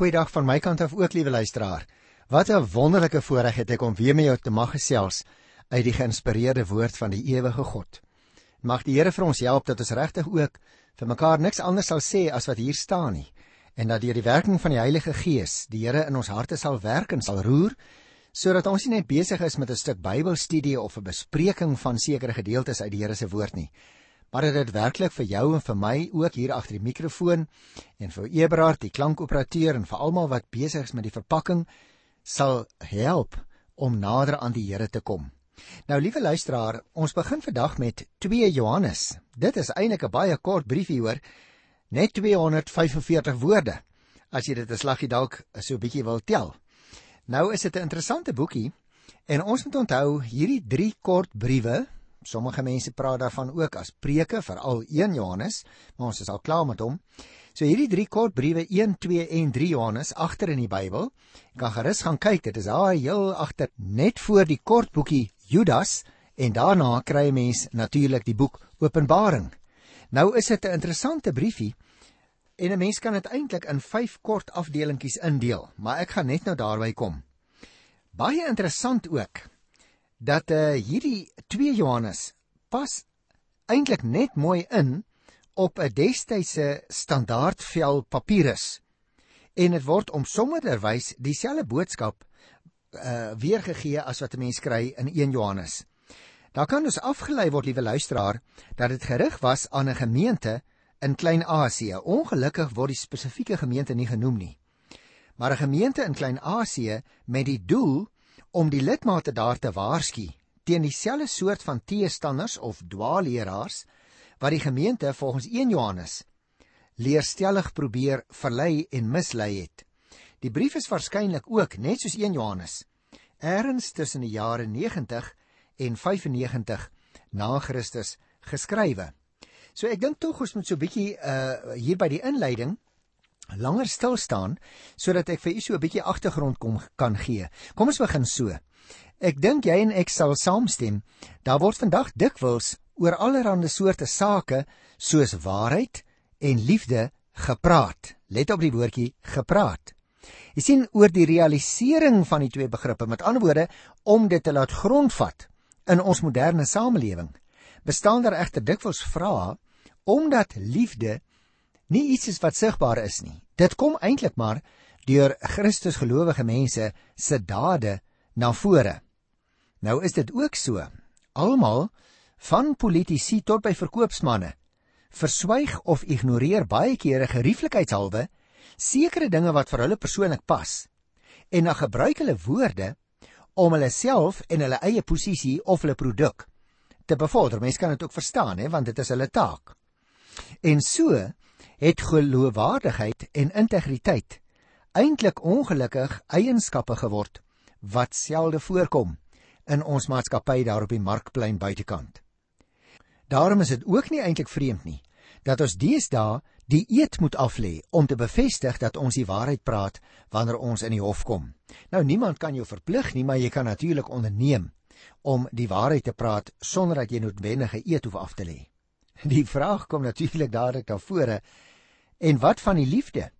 Goeiedag van my kant af ook, liewe luisteraar. Wat 'n wonderlike voorreg het ek om weer met jou te mag gesels uit die geïnspireerde woord van die ewige God. Mag die Here vir ons help dat ons regtig ook vir mekaar niks anders sal sê as wat hier staan nie, en dat deur die werking van die Heilige Gees die Here in ons harte sal werk en sal roer, sodat ons nie net besig is met 'n stuk Bybelstudie of 'n bespreking van sekere gedeeltes uit die Here se woord nie, maar dat dit werklik vir jou en vir my ook hier agter die mikrofoon en vir Eberhard, die klankoperateur, en vir almal wat besig is met die verpakking, sal help om nader aan die Here te kom. Nou, liewe luisteraar, ons begin vandag met 2 Johannes. Dit is eintlik 'n baie kort briefie hoor, net 245 woorde, as jy dit 'n slaggie dalk so 'n bietjie wil tel. Nou is dit 'n interessante boekie, en ons moet onthou, hierdie 3 kort briewe, sommige mense praat daarvan ook as preke, veral 1 Johannes, maar ons is al klaar met hom. So hierdie 3 kort briewe, 1, 2 en 3 Johannes, agter in die Bybel, jy kan gerus gaan kyk, dit is daar heel agter, net voor die kort boekie Judas, en daarna kry 'n mens natuurlik die boek Openbaring. Nou is dit 'n interessante briefie, en 'n mens kan dit eintlik in 5 kort afdelingkies indeel, maar ek gaan net nou daarby kom. Baie interessant ook, dat hierdie 2 Johannes pas eintlik net mooi in op 'n destydse standaardvel papirus, en dit word omsommerderwys dieselfde boodskap weergegee as wat 'n mens kry in 1 Johannes. Daar kan dus afgelei word, liewe luisteraar, dat dit gerig was aan 'n gemeente in Klein-Asië. Ongelukkig word die spesifieke gemeente nie genoem nie, maar 'n gemeente in Klein-Asië met die doel om die lidmate daar te waarsku teen dieselfde soort van teestanders of dwaalleraars wat die gemeente volgens 1 Johannes leerstellig probeer verlei en mislei het. Die brief is waarskynlik ook, net soos 1 Johannes, ergens tussen die jare 90 en 95 na Christus geskrywe. So ek dink tog ons moet so 'n bietjie hier by die inleiding langer stil staan, sodat ek vir u so 'n bietjie agtergrond kan gee. Kom ons begin so. Ek dink jy en ek sal saamstem, daar word vandag dikwels oor allerlei soorte sake soos waarheid en liefde gepraat. Let op die woordjie gepraat. Jy sien, oor die realisering van die 2 begrippe, met ander woorde, om dit te laat grondvat in ons moderne samelewing, bestaan daar egter dikwels vrae, omdat liefde nie iets is wat sigbaar is nie. Dit kom eintlik maar deur Christus gelowige mense se dade na vore. Nou is dit ook so, almal, van politici tot by verkoopsmanne, verswyg of ignoreer baie kere gerieflikheidshalwe sekere dinge wat vir hulle persoonlik pas, en dan gebruik hulle woorde om hulle self en hulle eie posisie of hulle produk te bevorder. Mens kan dit ook verstaan, want dit is hulle taak. En so het geloofwaardigheid en integriteit eintlik ongelukkig eienskappe geword wat selde voorkom in ons maatskappy daar op die Markplein buitekant. Daarom is dit ook nie eintlik vreemd nie dat ons deesdae die eed moet aflê om te bevestig dat ons die waarheid praat wanneer ons in die hof kom. Nou, niemand kan jou verplig nie, maar jy kan natuurlik onderneem om die waarheid te praat sonder dat jy noodwendige eed hoef af te lê. Die vraag kom natuurlik dadelik na vore, en wat van die liefde?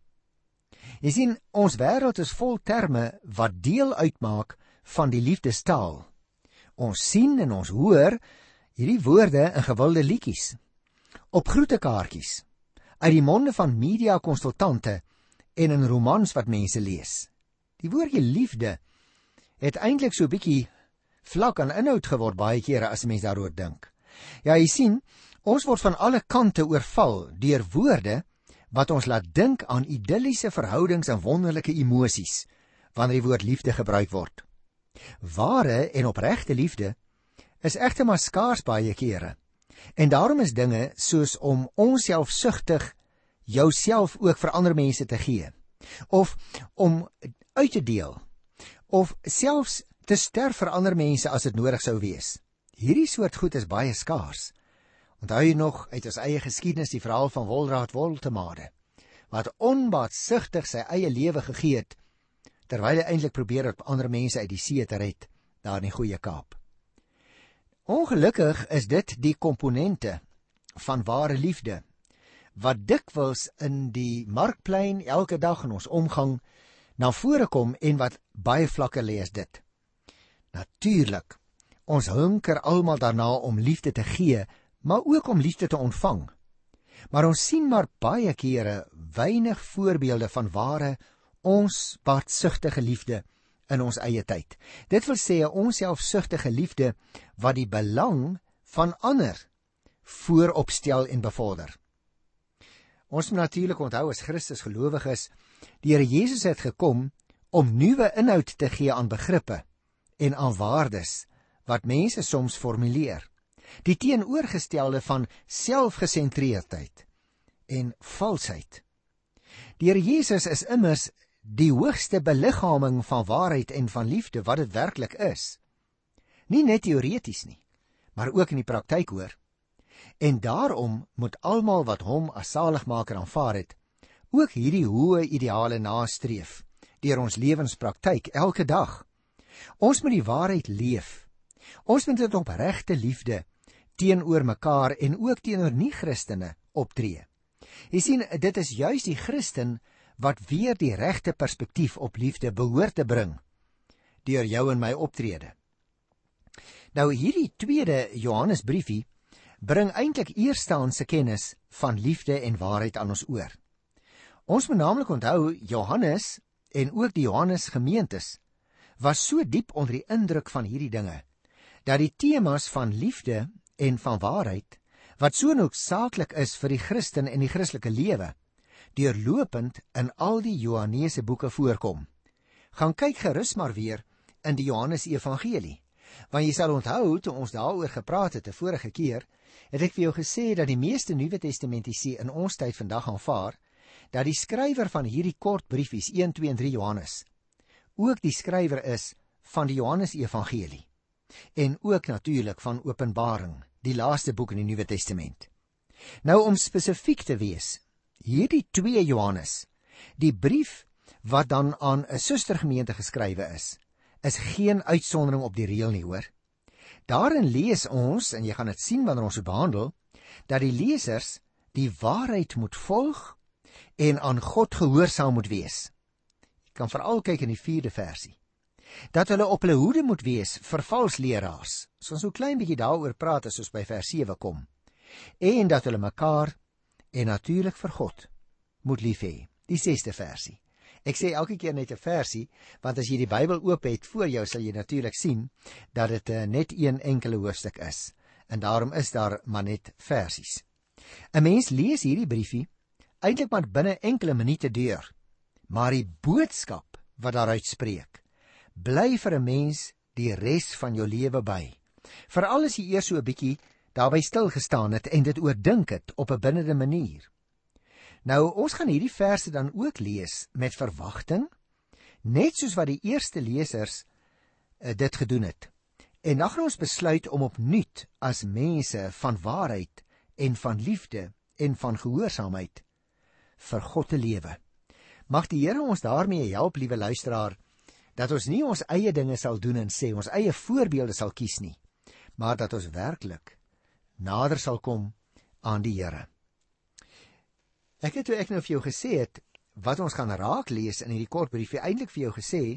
Jy sien, ons wêreld is vol terme wat deel uitmaak van die liefdestaal. Ons sien en ons hoor hierdie woorde in gewilde liedjies, op groetekaartjies, uit die monde van media-konsultante en in romans wat mense lees. Die woordjie liefde het eintlik so 'n bietjie vlak aan inhoud geword baie kere as mens daaroor dink. Ja, jy sien, ons word van alle kante oorval deur woorde wat ons laat dink aan idilliese verhoudings en wonderlike emosies wanneer die woord liefde gebruik word. Ware en opregte liefde is egter maar skaars baie kere. En daarom is dinge soos om onselfsugtig jouself ook vir ander mense te gee, of om uit te deel, of selfs te sterf vir ander mense as dit nodig sou wees. Hierdie soort goed is baie skaars. Onthou jy nog uit ons eie geskiedenis die verhaal van Wolraad Woltemade, wat onbaatsugtig sy eie lewe gegee het, terwyl hy eintlik probeer het ander mense uit die see te red, daar in die Goeie Kaap. Ongelukkig is dit die komponente van ware liefde, wat dikwels in die markplein elke dag in ons omgang na vore kom en wat baie vlakker lê as dit. Natuurlik, ons hunker almal daarna om liefde te gee, maar ook om liefde te ontvang. Maar ons sien maar baie kere weinig voorbeelde van ware onsbaartsugtige liefde in ons eie tyd. Dit wil sê 'n onselfsugtige liefde wat die belang van ander vooropstel en bevorder. Ons moet natuurlik onthou as Christus gelowiges, die Here Jesus het gekom om nuwe inhoud te gee aan begrippe en aan waardes wat mense soms formuleer. Die teenoorgestelde van selfgesentreerdheid en valsheid. Die Here Jesus is immers die hoogste beliggaaming van waarheid en van liefde wat dit werklik is. Nie net teoreties nie, maar ook in die praktyk hoor. En daarom moet almal wat hom as saligmaker aanvaar het, ook hierdie hoë ideale nastreef deur ons lewenspraktyk elke dag. Ons moet die waarheid leef. Ons moet dit opregte liefde teenoor mekaar en ook teenoor nie-Christene optree. Jy sien, dit is juis die Christen wat weer die regte perspektief op liefde behoort te bring deur jou en my optrede. Nou hierdie tweede Johannesbriefie bring eintlik eerstehandse kennis van liefde en waarheid aan ons oor. Ons moet naamlik onthou, Johannes en ook die Johannes gemeentes was so diep onder die indruk van hierdie dinge, dat die temas van liefde en van waarheid, wat so noodsaaklik is vir die Christen en die Christelike lewe, deurlopend in al die Johannese boeke voorkom. Gaan kyk gerus maar weer in die Johannes Evangelie, want jy sal onthou, toe ons daaroor gepraat het 'n vorige keer, het ek vir jou gesê dat die meeste Nuwe Testamentici in ons tyd vandag aanvaar, dat die skrywer van hierdie kort briefies, 1, 2 en 3 Johannes, ook die skrywer is van die Johannes Evangelie, en ook natuurlik van Openbaring, die laaste boek in die Nuwe Testament. Nou om spesifiek te wees, hierdie 2 Johannes, die brief wat dan aan 'n sustergemeente geskrywe is geen uitsondering op die reël nie, hoor. Daarin lees ons, en jy gaan dit sien wanneer ons dit behandel, dat die lesers die waarheid moet volg en aan God gehoorsaam moet wees. Jy kan veral kyk in die 4de versie. Dat hulle op hulle hoede moet wees vir valsleraars. So ons so klein bietjie daaroor praat as ons by vers 7 kom. En dat hulle mekaar en natuurlik vir God moet lief hê. Die 6de versie. Ek sê elke keer net 'n versie, want as jy die Bybel oop het voor jou, sal jy natuurlik sien dat dit net een enkele hoofstuk is. En daarom is daar maar net versies. 'n Mens lees hierdie briefie eintlik maar binne enkele minute deur, maar die boodskap wat daaruit spreek, bly vir 'n mens die res van jou lewe by. Veral as jy eers so 'n bietjie daarby stil gestaan het en dit oordink het op 'n binnende manier. Nou, ons gaan hierdie verse dan ook lees met verwagting, net soos wat die eerste lesers dit gedoen het. En dan gaan ons besluit om opnuut as mense van waarheid en van liefde en van gehoorsaamheid vir God te lewe. Mag die Here ons daarmee help, liewe luisteraar, dat ons nie ons eie dinge sal doen en sê, ons eie voorbeelde sal kies nie, maar dat ons werklik nader sal kom aan die Here. Ek het toe ek nou vir jou gesê het, wat ons gaan raak lees in hierdie kort briefie, eintlik vir jou gesê,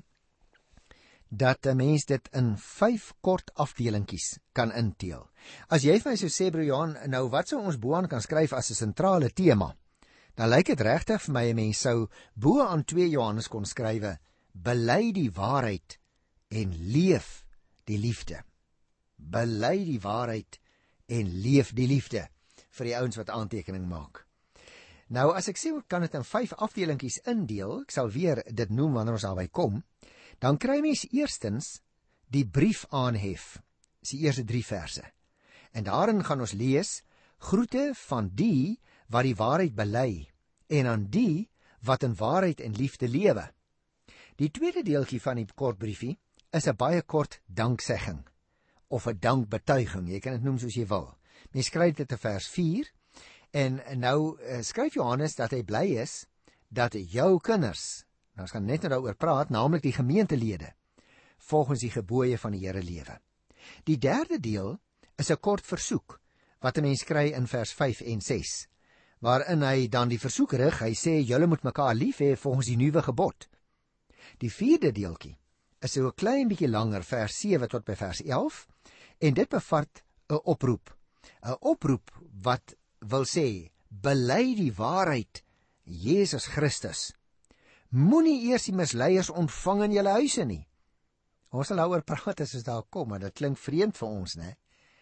dat 'n mens dit in 5 kort afdelingkies kan inteel. As jy vir my sou sê, broer Johan, nou wat sou ons bo-aan kan skryf as 'n sentrale tema, dan lyk dit regtig vir my 'n mens sou bo aan 2 Johannes kon skrywe, bely die waarheid en leef die liefde. Bely die waarheid en leef die liefde, vir die ouens wat aantekening maak. Nou, as ek sê, kan dit in 5 afdelingkies indeel, ek sal weer dit noem wanneer ons daarby kom, dan kry mens eerstens die brief aanhef, is die eerste 3 verse. En daarin gaan ons lees, groete van die wat die waarheid bely, en aan die wat in waarheid en liefde lewe. Die tweede deeltjie van die kort briefie is 'n baie kort danksegging, of 'n dankbetuiging, jy kan dit noem soos jy wil. Mens skryf dit in vers 4, en nou skryf Johannes dat hy bly is, dat jou kinders, nou ons gaan net daaroor praat, naamlik die gemeentelede, volgens die gebooie van die Here lewe. Die derde deel is 'n kort versoek, wat 'n mens kry in vers 5 en 6, waarin hy dan die versoek rig, hy sê, julle moet mekaar lief hê volgens die nuwe gebod. Die 4de deeltjie is so 'n klein bietjie langer, vers 7 tot by vers 11, en dit bevat 'n oproep. 'n Oproep wat wil sê, bely die waarheid, Jesus Christus. Moenie eers die misleiers ontvang in julle huise nie. Ons sal daaroor praat as ons daar kom, maar dit klink vreemd vir ons, né?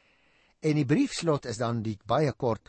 En die briefslot is dan die baie kort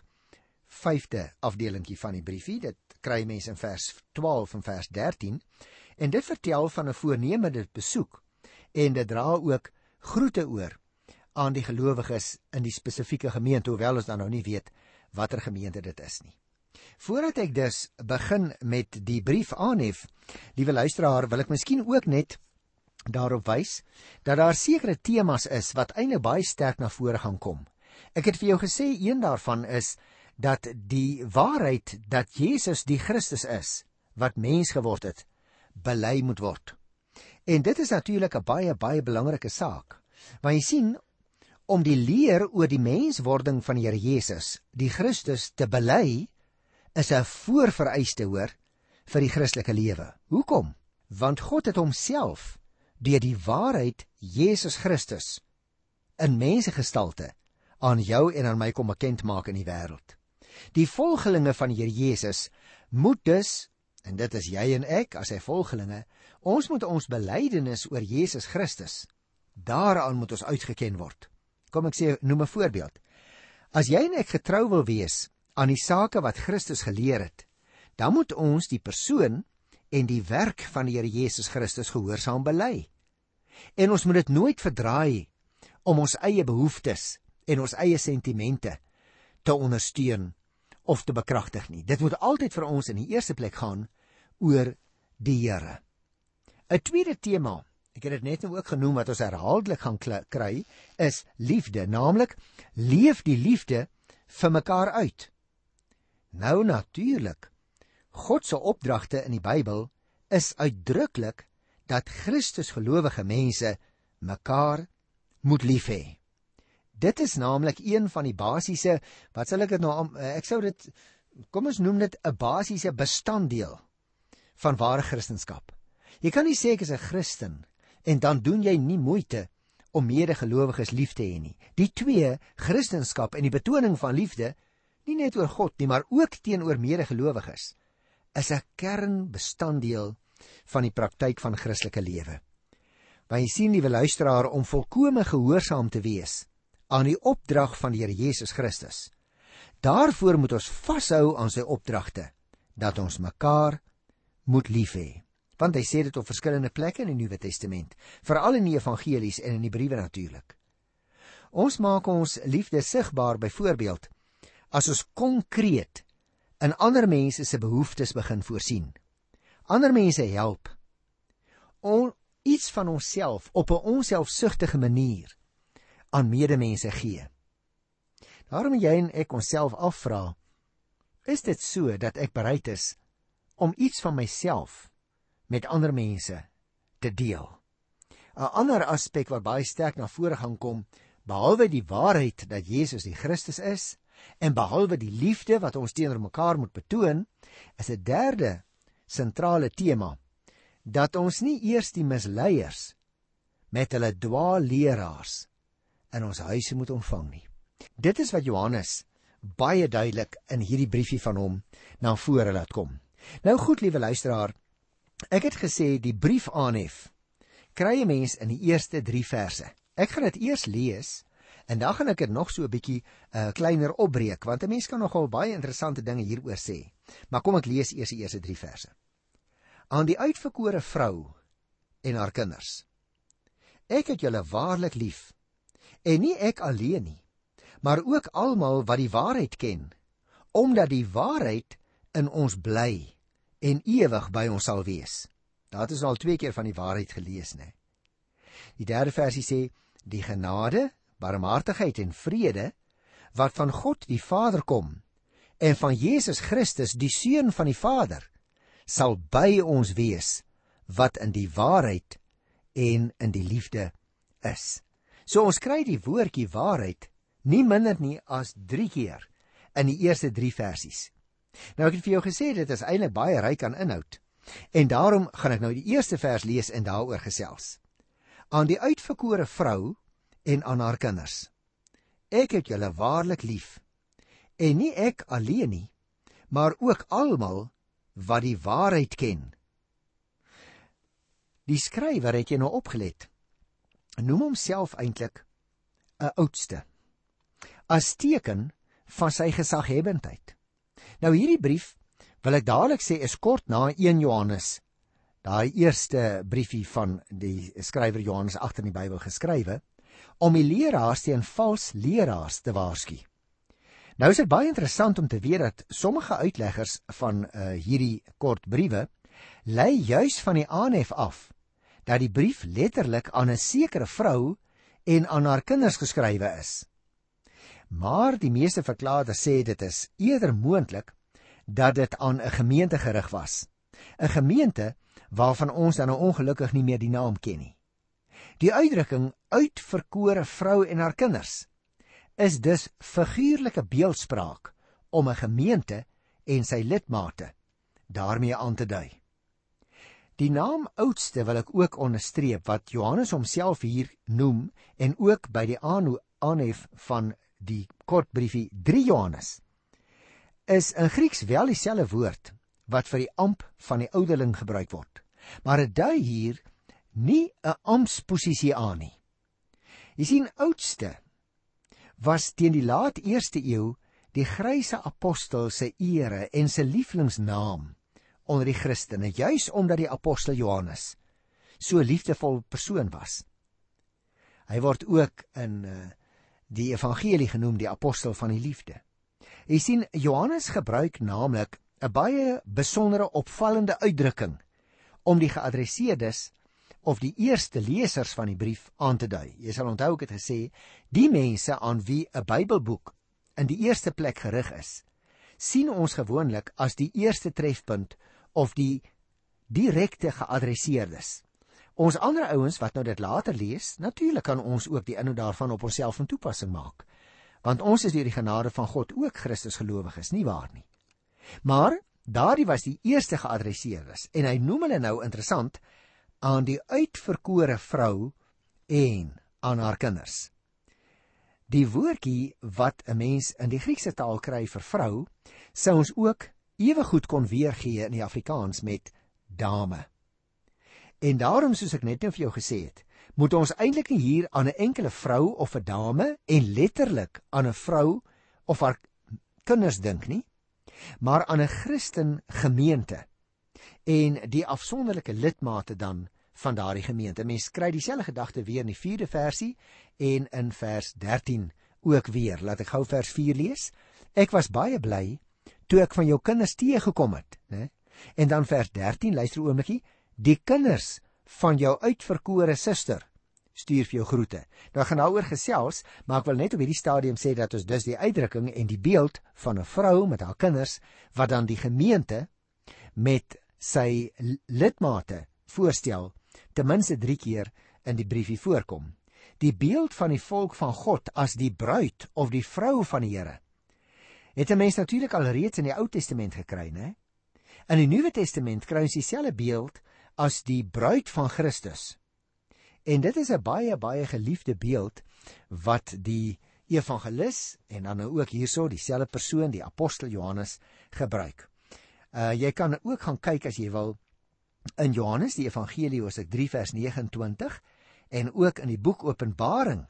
5de afdelingkie van die briefie. Dit kry mense in vers 12 en vers 13, en dit vertel van 'n voornemende besoek, en dit dra ook groete oor aan die gelowiges in die spesifieke gemeente, hoewel ons dan nou nie weet watter gemeente dit is nie. Voordat ek dus begin met die brief aanhef, liewe luisteraar, wil ek miskien ook net daarop wys dat daar sekere temas is wat eintlik baie sterk na vore gaan kom. Ek het vir jou gesê, een daarvan is dat die waarheid dat Jesus die Christus is, wat mens geword het, bely moet word. En dit is natuurlik 'n baie belangrike saak. Want jy sien, om die leer oor die menswording van die Here Jesus, die Christus, te bely, is 'n voorvereiste, hoor, vir die Christelike lewe. Hoekom? Want God het homself deur die waarheid Jesus Christus in mensgestalte aan jou en aan my kom bekend maak in die wêreld. Die volgelinge van die Here Jesus moet dus, en dit is jy en ek as sy volgelinge, ons moet ons belydenis oor Jesus Christus, daaraan moet ons uitgeken word. Kom ek sê, noem 'n voorbeeld. As jy en ek getrou wil wees aan die sake wat Christus geleer het, dan moet ons die persoon en die werk van die Here Jesus Christus gehoorsaam bely. En ons moet dit nooit verdraai om ons eie behoeftes en ons eie sentimente te ondersteun of te bekragtig nie. Dit moet altyd vir ons in die eerste plek gaan oor die Here. 'n Tweede tema, ek het dit net nou ook genoem wat ons herhaaldelik gaan kry, is liefde, naamlik leef die liefde vir mekaar uit. Nou natuurlik, God se opdragte in die Bybel is uitdruklik dat Christus gelowige mense mekaar moet lief hê. Dit is naamlik een van die basiese, wat sal ek dit nou, kom ons noem dit 'n basiese bestanddeel van ware Christendom. Jy kan nie sê ek is 'n Christen en dan doen jy nie moeite om medegelowiges lief te hê nie. Die twee, Christendom en die betoning van liefde, nie net oor God nie, maar ook teenoor medegelowiges, is 'n kernbestanddeel van die praktyk van Christelike lewe. Want jy sien, liewe luisteraar, om volkome gehoorsaam te wees aan die opdrag van die Here Jesus Christus, daarvoor moet ons vashou aan sy opdragte, dat ons mekaar moet lief hê. Want hy sê dit op verskillende plekke in die Nuwe Testament, veral in die evangelies en in die briewe natuurlik. Ons maak ons liefde sigbaar byvoorbeeld as ons konkreet in ander mense se behoeftes begin voorsien. Ander mense help. Iets van onsself op 'n onselfsugtige manier aan medemense gee. Daarom jy en ek onsself afvra, is dit so dat ek bereid is om iets van myself met ander mense te deel? 'n Ander aspek wat baie sterk na vore gaan kom, behalwe die waarheid dat Jesus die Christus is, en behalwe die liefde wat ons teenoor mekaar moet betoon, is 'n derde sentrale tema, dat ons nie eers die misleiers met hulle dwaalleraars in ons huise moet ontvang nie. Dit is wat Johannes baie duidelik in hierdie briefie van hom na vore laat kom. Nou goed, liewe luisteraar, ek het gesê die brief aanhef kry 'n mens in die eerste 3 verse. Ek gaan dit eers lees en dan gaan ek dit nog so 'n bietjie kleiner opbreek, want 'n mens kan nogal baie interessante dinge hieroor sê. Maar kom ek lees eers die eerste 3 verse. Aan die uitverkore vrou en haar kinders. Ek het julle waarlik lief, en nie ek alleen nie, maar ook almal wat die waarheid ken, omdat die waarheid in ons bly en ewig by ons sal wees. Daar is al 2 keer van die waarheid gelees, né? Die 3de versie sê, die genade, barmhartigheid en vrede, wat van God die Vader kom, en van Jesus Christus, die Seun van die Vader, sal by ons wees, wat in die waarheid en in die liefde is. So ons kry die woordjie waarheid nie minder nie as 3 keer in die eerste 3 versies. Nou ek het vir jou gesê, dit is eintlik baie ryk aan inhoud. En daarom gaan ek nou die eerste vers lees en daaroor gesels. Aan die uitverkore vrou en aan haar kinders. Ek het julle waarlik lief, en nie ek alleen nie, maar ook almal wat die waarheid ken. Die skrywer, het jy nou opgelet, noem homself eintlik 'n oudste, as teken van sy gesaghebendheid. Nou hierdie brief, wil ek dadelik sê, is kort na 1 Johannes, daai eerste briefie van die skrywer Johannes agter in die Bybel geskrywe, om die leraars teen vals leraars te waarsku. Nou is dit baie interessant om te weet dat sommige uitleggers van hierdie kort briewe lei juis van die aanhef af dat die brief letterlik aan 'n sekere vrou en aan haar kinders geskrywe is. Maar die meeste verklaarders sê dit is eerder moontlik dat dit aan 'n gemeente gerig was. 'n Gemeente waarvan ons dan nou ongelukkig nie meer die naam ken nie. Die uitdrukking uitverkore vrou en haar kinders is dus figuurlike beeldspraak om 'n gemeente en sy lidmate daarmee aan te dui. Die naam oudste wil ek ook onderstreep wat Johannes homself hier noem en ook by die aanhef van die kortbriefie 3 Johannes is in Grieks wel dieselfde woord wat vir die amp van die ouderling gebruik word. Maar dit dui hier nie 'n amptsposisie aan nie. Jy sien, oudste was teen die laat eerste eeu die gryse apostel se ere en sy lieflingsnaam onder die Christene, juis omdat die apostel Johannes so 'n liefdevol persoon was. Hy word ook in die evangelie genoem die apostel van die liefde. Jy sien, Johannes gebruik naamlik 'n baie besondere opvallende uitdrukking om die geadresseerdes of die eerste lesers van die brief aan te dui. Jy sal onthou ek het gesê, die mense aan wie 'n Bybelboek in die eerste plek gerig is, sien ons gewoonlik as die eerste trefpunt of die direkte geadresseerdes. Ons ander ouens wat nou dit later lees, natuurlik kan ons ook die inhoud daarvan op onsself in toepassing maak, want ons is deur die genade van God ook Christus gelowiges, nie waar nie? Maar daardie was die eerste geadresseerdes en hy noem hulle nou interessant aan die uitverkore vrou en aan haar kinders. Die woordjie wat 'n mens in die Griekse taal kry vir vrou, sou ons ook ewe goed kon weergee in die Afrikaans met dame. En daarom, soos ek net nou vir jou gesê het, moet ons eintlik nie hier aan 'n enkele vrou of 'n dame en letterlik aan 'n vrou of haar kinders dink nie, maar aan 'n Christen gemeente en die afsonderlike lidmate dan van daardie gemeente. Mens kry dieselfde gedagte weer in die 4de versie en in vers 13 ook weer. Laat ek gou vers 4 lees. Ek was baie bly toe ek van jou kinders teëgekom het, né? En dan vers 13, luister 'n oombliekie, die kinders van jou uitverkore suster stuur vir jou groete. Nou gaan daaroor gesels, maar ek wil net op hierdie stadium sê dat ons dus die uitdrukking en die beeld van 'n vrou met haar kinders wat dan die gemeente met sy lidmate voorstel, ten minste 3 keer in die briefie voorkom. Die beeld van die volk van God as die bruid of die vrou van die Here het 'n mens natuurlik al reeds in die Ou Testament gekry, né? In die Nuwe Testament kry ons dieselfde beeld as die bruid van Christus. En dit is 'n baie geliefde beeld wat die evangelis en dan nou ook hierso dieselfde persoon, die apostel Johannes, gebruik. Jy kan ook gaan kyk as jy wil in Johannes die evangelie hoofstuk 3 vers 29 en ook in die boek Openbaring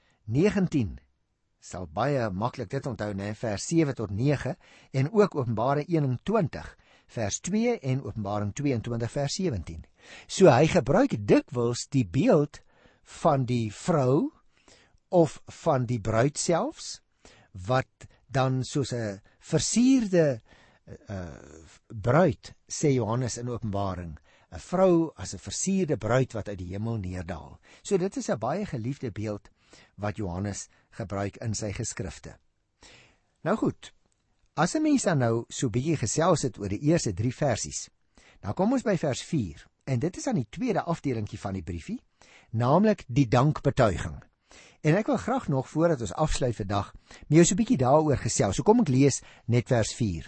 19. Sal baie maklik dit onthou, né, vers 7 tot 9 en ook Openbaring 21 vers 2 en Openbaring 22 vers 17. So hy gebruik dikwels die beeld van die vrou of van die bruid selfs, wat dan soos 'n versierde bruid, sê Johannes in Openbaring, 'n vrou as 'n versierde bruid wat uit die hemel neerdal. So dit is 'n baie geliefde beeld wat Johannes gebruik in sy geskrifte. Nou goed, as 'n mens dan nou so bietjie gesels het oor die eerste 3 versies, dan kom ons by vers 4, en dit is aan die tweede afdelingkie van die briefie, naamlik die dankbetuiging. En ek wil graag nog, voordat ons afsluit vandag, met jou so bietjie daaroor gesels. So kom ek lees net vers 4.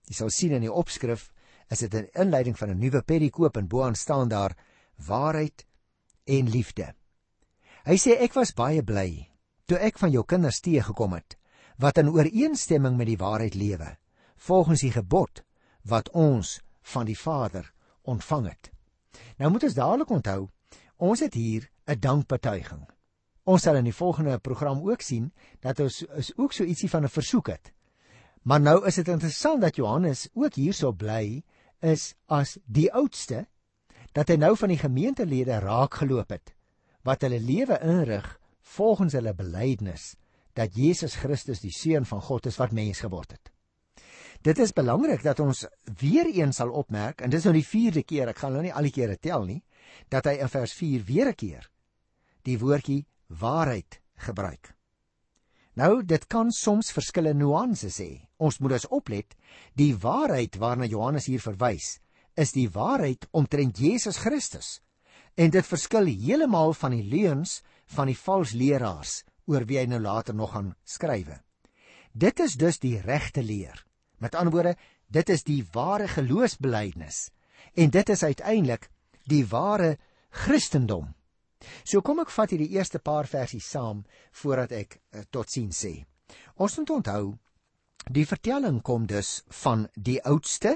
Jy sal sien in die opskrif, is dit 'n inleiding van 'n nuwe perikoop en boaan staan daar waarheid en liefde. Hy sê, ek was baie bly toe ek van jou kinders teëgekom het, wat in ooreenstemming met die waarheid lewe, volgens die gebod wat ons van die Vader ontvang het. Nou moet ons dadelik onthou, ons het hier 'n dankbetuiging. Ons sal in die volgende program ook sien, dat ons ook so ietsie van 'n versoek het. Maar nou is dit interessant dat Johannes ook hierso bly is as die oudste, dat hy nou van die gemeentelede raak geloop het, wat hulle lewe inrig volgens hulle belydenis, dat Jesus Christus die Seun van God is wat mens geword het. Dit is belangrik dat ons weer eens sal opmerk, en dit is nou die 4de keer, ek gaan nou nie al die kere tel nie, dat hy in vers 4 weer 'n keer die woordjie waarheid gebruik. Nou, dit kan soms verskillende nuances hê. Ons moet dus oplet, die waarheid waarna Johannes hier verwys, is die waarheid omtrent Jesus Christus. En dit verskil heeltemal van die leuns van die vals leraars, oor wie hy nou later nog gaan skrywe. Dit is dus die regte leer. Met ander woorde, dit is die ware geloofsbelydenis. En dit is uiteindelik die ware Christendom. So kom ek vat hier die eerste paar versies saam, voordat ek totsiens sê. Ons moet onthou, die vertelling kom dus van die oudste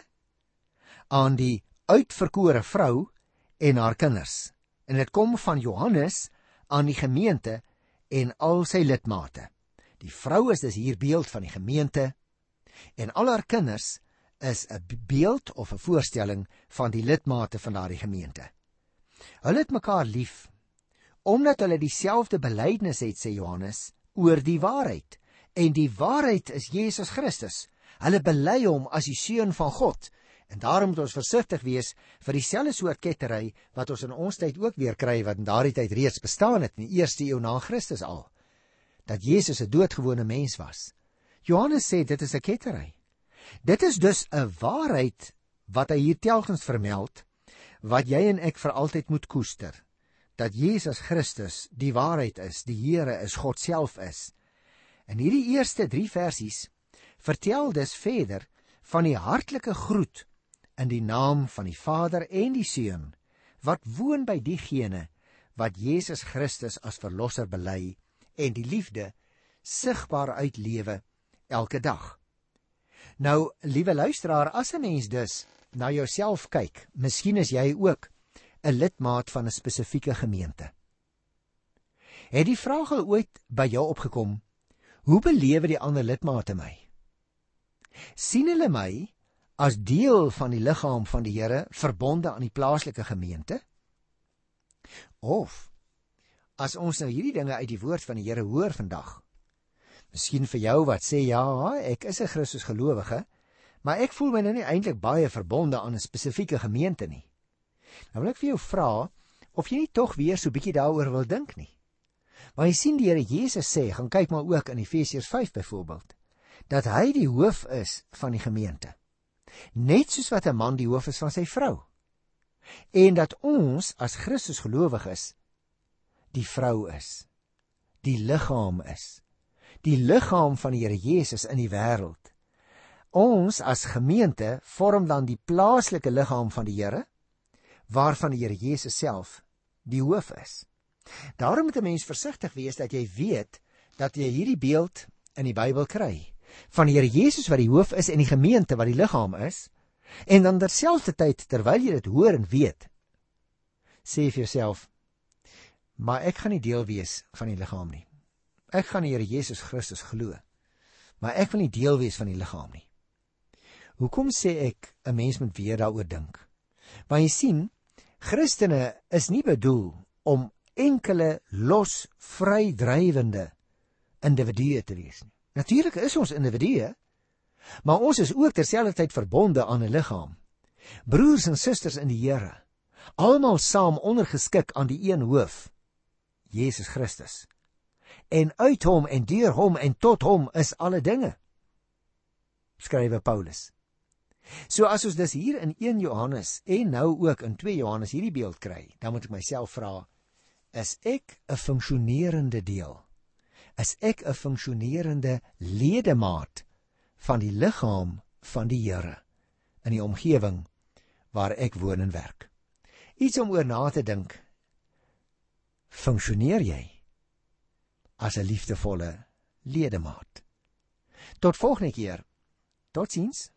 aan die uitverkore vrou en haar kinders. En dit kom van Johannes aan die gemeente en al sy lidmate. Die vrou is dus hier beeld van die gemeente, en al haar kinders is 'n beeld of 'n voorstelling van die lidmate van daardie gemeente. Hulle het mekaar lief, omdat hulle dieselfde belydenis het, sê Johannes, oor die waarheid. En die waarheid is Jesus Christus. Hulle bely hom as die Seun van God. En daarom moet ons versigtig wees vir dieselfde soort kettery wat ons in ons tyd ook weer kry, wat in daardie tyd reeds bestaan het, in die 1ste eeu na Christus al. Dat Jesus 'n doodgewone mens was. Johannes sê dit is 'n kettery. Dit is dus 'n waarheid wat hy hier telkens vermeld, wat jy en ek vir altyd moet koester. Dat Jesus Christus die waarheid is, die Here is, God self is. En hierdie eerste 3 versies vertel dus verder van die hartlike groet in die naam van die Vader en die Seun, wat woon by diegene wat Jesus Christus as verlosser bely en die liefde sigbaar uitlewe elke dag. Nou, liewe luisteraar, as 'n mens dus na jouself kyk, miskien is jy ook 'n lidmaat van 'n spesifieke gemeente. Het die vraag al ooit by jou opgekom, hoe belewe die ander lidmate my? Sien hulle my as deel van die liggaam van die Here, verbonde aan die plaaslike gemeente? Of, as ons nou hierdie dinge uit die woord van die Here hoor vandag, miskien vir jou wat sê, ja, ek is 'n Christus gelowige, maar ek voel my nou nie eintlik baie verbonde aan 'n spesifieke gemeente nie. Nou wil ek vir jou vra, of jy nie tog weer so bietjie daaroor wil dink nie. Maar jy sien die Here Jesus sê, gaan kyk maar ook in Efesiërs 5 byvoorbeeld, dat hy die hoof is van die gemeente. Net soos wat 'n man die hoof is van sy vrou. En dat ons as Christus gelowiges die vrou is, die liggaam is, die liggaam van die Here Jesus in die wêreld. Ons as gemeente vorm dan die plaaslike liggaam van die Here, waarvan die Here Jesus self die hoof is. Daarom moet 'n mens versigtig wees dat jy weet dat jy hierdie beeld in die Bybel kry, van die Here Jesus wat die hoof is en die gemeente wat die liggaam is, en dan terselfdertyd, terwyl jy dit hoor en weet, sê vir jouself, maar ek gaan nie deel wees van die liggaam nie. Ek gaan die Here Jesus Christus glo, maar ek wil nie deel wees van die liggaam nie. Hoekom sê ek 'n mens moet weer daaroor dink? Want jy sien, Christene is nie bedoel om enkele los vrydrywende individue te wees nie. Natuurlik is ons individue, maar ons is ook terselfdertyd verbonde aan 'n liggaam. Broers en susters in die Here, almal saam ondergeskik aan die een hoof, Jesus Christus. En uit hom en deur hom en tot hom is alle dinge, skrywe Paulus. So as ons dus hier in 1 Johannes en nou ook in 2 Johannes hierdie beeld kry, dan moet ek myself vra, is ek 'n funksionerende deel? Is ek 'n funksionerende ledemaat van die liggaam van die Here in die omgewing waar ek woon en werk? Iets om oor na te dink. Funksioneer jy as 'n liefdevolle ledemaat? Tot volgende keer. Totsiens.